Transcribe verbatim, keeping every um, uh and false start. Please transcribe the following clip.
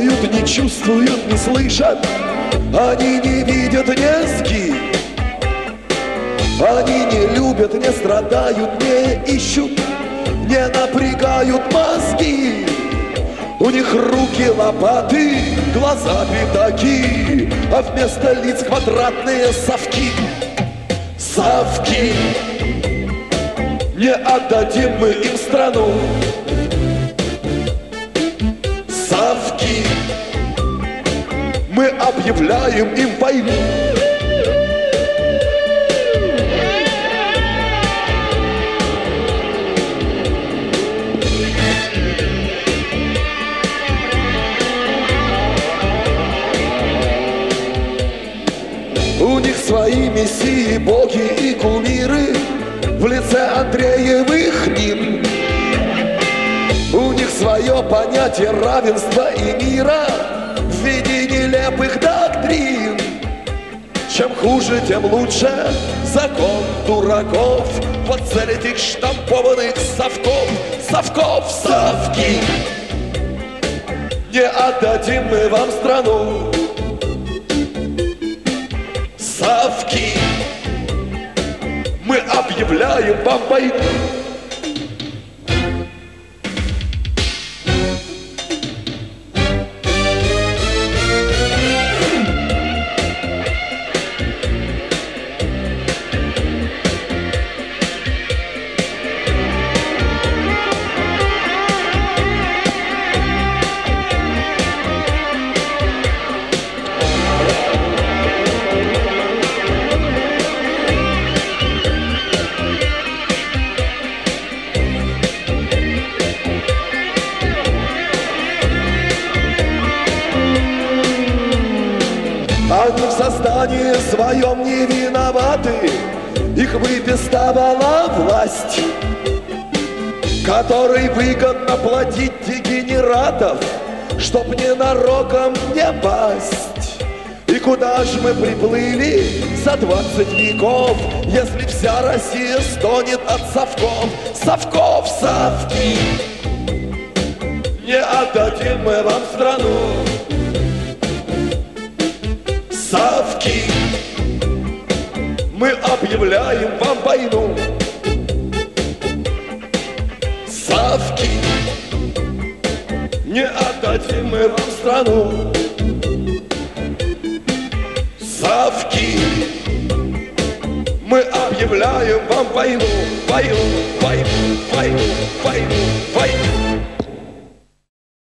знают, не чувствуют, не слышат. Они не видят, не сги. Они не любят, не страдают, не ищут, не напрягают мозги. У них руки лопаты, глаза пятаки, а вместо лиц квадратные совки. Совки. Не отдадим мы им страну. Совки. Мы объявляем им войну. У них свои мессии, боги и кумиры в лице Андреевых Нин. У них свое понятие равенства и мира в виде нелепых доктрин. Чем хуже, тем лучше закон дураков под цель этих штампованных совков. Совков, совки. Не отдадим мы вам страну. Совки. Мы объявляем вам войну. Они в создании своем не виноваты. Их выписывала власть, которой выгодно платить дегенератов, чтоб ненароком не пасть. И куда ж мы приплыли за двадцать веков, если вся Россия стонет от совков? Совков, совки. Не отдадим мы вам страну. Совки. Мы объявляем вам войну. Совки. Не отдадим мы вам страну. Совки. Мы объявляем вам войну. Войну, войну, войну.